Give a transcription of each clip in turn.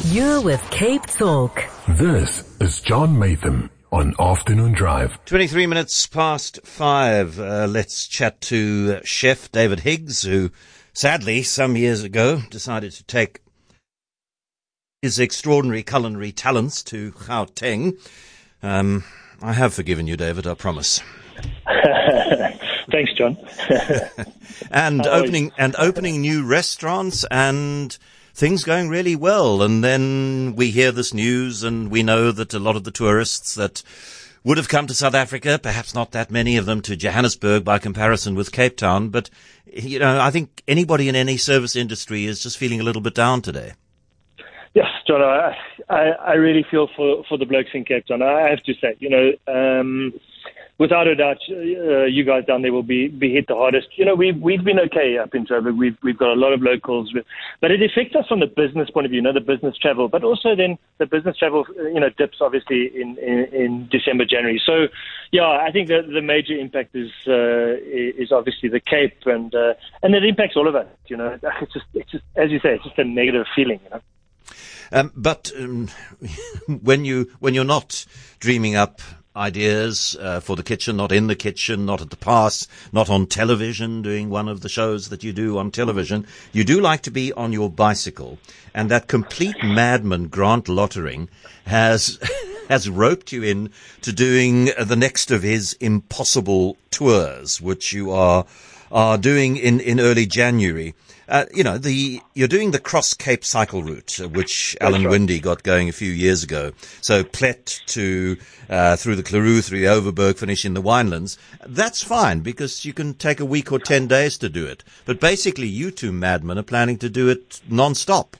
You're with Cape Talk. This is John Matham on Afternoon Drive. 23 minutes past 5. Let's chat to Chef David Higgs, who sadly some years ago decided to take his extraordinary culinary talents to Gauteng. I have forgiven you, David, I promise. Thanks, John. and opening new restaurants and things going really well. And then we hear this news and we know that a lot of the tourists that would have come to South Africa, perhaps not that many of them to Johannesburg by comparison with Cape Town, but, you know, I think anybody in any service industry is just feeling a little bit down today. Yes, John, I really feel for the blokes in Cape Town. I have to say, without a doubt, you guys down there will be hit the hardest. We've been okay up in Joburg. We've got a lot of locals, but it affects us from the business point of view, the business travel, but also then the business travel, dips obviously in December, January. So, yeah, I think that the major impact is obviously the Cape, and it impacts all of us. It's just as you say, it's just a negative feeling. But when you're not dreaming up ideas for the kitchen, not in the kitchen, not at the pass, not on television, doing one of the shows that you do on television, you do like to be on your bicycle. And that complete madman Grant Lottering has roped you in to doing the next of his impossible tours, which you are doing in early January. You're doing the Cross Cape cycle route, which Alan Windy got going a few years ago. So Plet to through the Karoo, through the Overberg, finish in the Winelands. That's fine because you can take a week or 10 days to do it. But basically, you two madmen are planning to do it non-stop.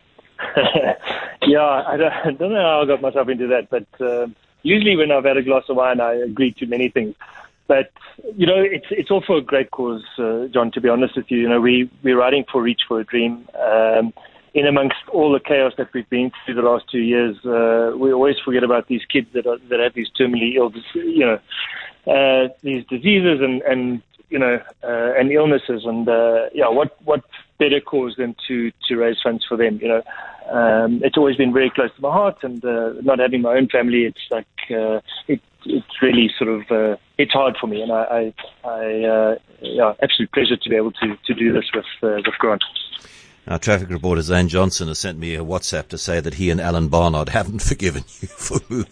Yeah, I don't know how I got myself into that, but usually when I've had a glass of wine, I agree to many things. But, it's all for a great cause, John, to be honest with you. We're riding for Reach for a Dream. In amongst all the chaos that we've been through the last 2 years, we always forget about these kids that have these terminally ill, these diseases and illnesses. And, what better cause than to raise funds for them, It's always been very close to my heart, and not having my own family, it's like it's really sort of it's hard for me, and I absolute pleasure to be able to do this with Grant. Our traffic reporter Zane Johnson has sent me a WhatsApp to say that he and Alan Barnard haven't forgiven you for moving.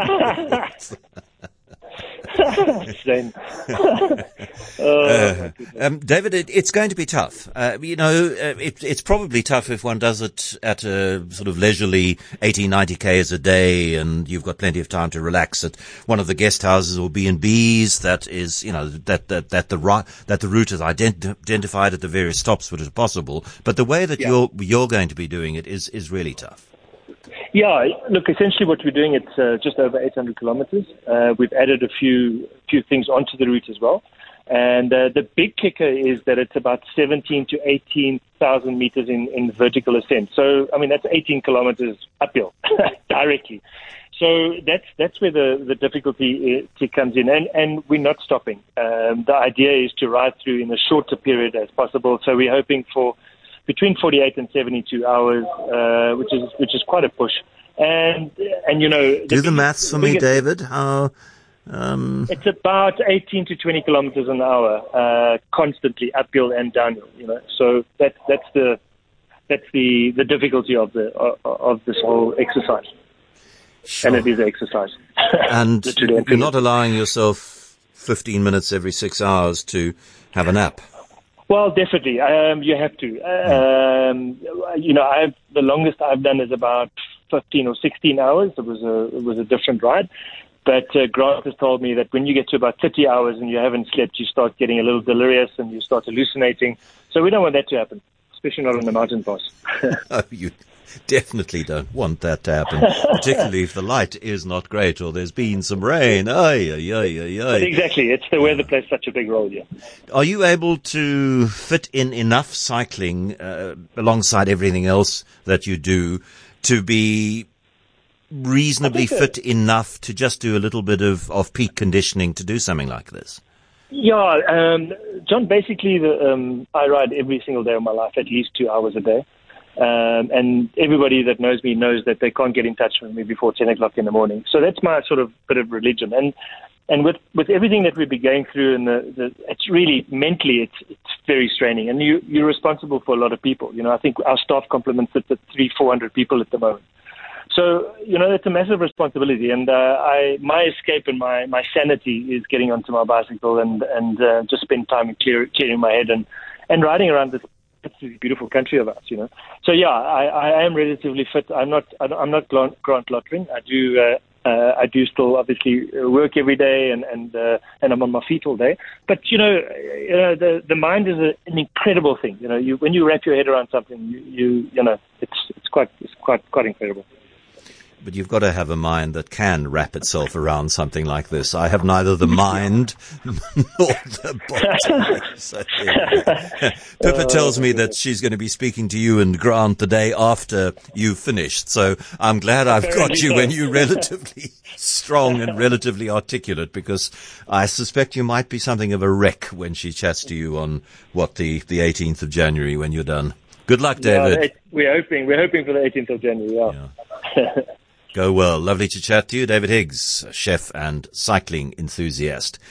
David, it's going to be tough. It's probably tough if one does it at a sort of leisurely 80, 90 Ks a day and you've got plenty of time to relax at one of the guest houses or B&Bs that is, that the route is identified at the various stops which is possible. But the way that you're going to be doing it is really tough. Yeah, look, essentially what we're doing, it's just over 800 kilometers. We've added a few things onto the route as well. And the big kicker is that it's about 17 to 18,000 meters in vertical ascent. So, that's 18 kilometers uphill directly. So that's where the difficulty comes in. And we're not stopping. The idea is to ride through in a shorter period as possible. So we're hoping for between 48 and 72 hours, which is quite a push. And do the maths for me, David. How? It's about 18 to 20 kilometers an hour, constantly uphill and downhill. So that's the difficulty of this whole exercise. Sure. And it is exercise. And you're not allowing yourself 15 minutes every 6 hours to have a nap. Well, definitely. You have to. The longest I've done is about 15 or 16 hours. It was a different ride. But Grant has told me that when you get to about 30 hours and you haven't slept, you start getting a little delirious and you start hallucinating. So we don't want that to happen, especially not on the mountain pass. Oh, you definitely don't want that to happen, particularly if the light is not great or there's been some rain. Exactly. It's the weather plays such a big role, yeah. Are you able to fit in enough cycling alongside everything else that you do to be reasonably fit enough to just do a little bit of peak conditioning to do something like this? Yeah, John, basically I ride every single day of my life, at least 2 hours a day. And everybody that knows me knows that they can't get in touch with me before 10 o'clock in the morning. So that's my sort of bit of religion. And with everything that we've been going through, and it's really mentally, it's very straining. And you're responsible for a lot of people. I think our staff complements it at 300-400 people at the moment. So, it's a massive responsibility. And my escape and my sanity is getting onto my bicycle and just spend time clearing my head and riding around this beautiful country of ours. So yeah, I am relatively fit. I'm not Grant Lottering. I do still obviously work every day and I'm on my feet all day. But the mind is an incredible thing. When you wrap your head around something, it's quite incredible. But you've got to have a mind that can wrap itself around something like this. I have neither the mind nor the body. So, Pippa tells me that she's going to be speaking to you and Grant the day after you've finished. So I'm glad I've got you when you're relatively strong and relatively articulate, because I suspect you might be something of a wreck when she chats to you on, the 18th of January when you're done. Good luck, David. We're hoping for the 18th of January, yeah. Go well. Lovely to chat to you. David Higgs, chef and cycling enthusiast.